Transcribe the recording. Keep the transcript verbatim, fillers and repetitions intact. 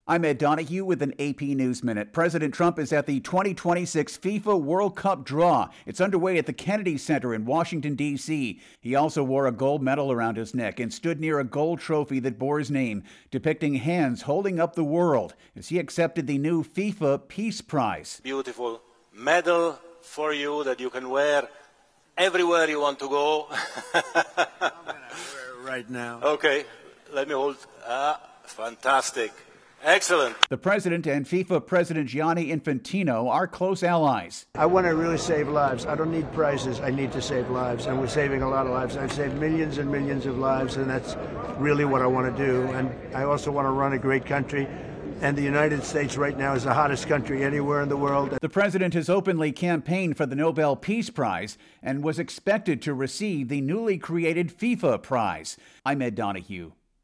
I'm Ed Donahue with an A P News Minute. President Trump is at the twenty twenty-six FIFA World Cup draw. It's underway at the Kennedy Center in Washington, D C He also wore a gold medal around his neck and stood near a gold trophy that bore his name, depicting hands holding up the world as he accepted the new FIFA Peace Prize. Beautiful medal for you that you can wear everywhere you want to go. I'm going to wear it right now. Okay, let me hold. Ah, fantastic. Excellent. The president and FIFA President Gianni Infantino are close allies. I want to really save lives. I don't need prizes. I need to save lives, and we're saving a lot of lives. I've saved millions and millions of lives, and that's really what I want to do. And I also want to run a great country. And the United States right now is the hottest country anywhere in the world. The president has openly campaigned for the Nobel Peace Prize and was expected to receive the newly created FIFA Prize. I'm Ed Donahue.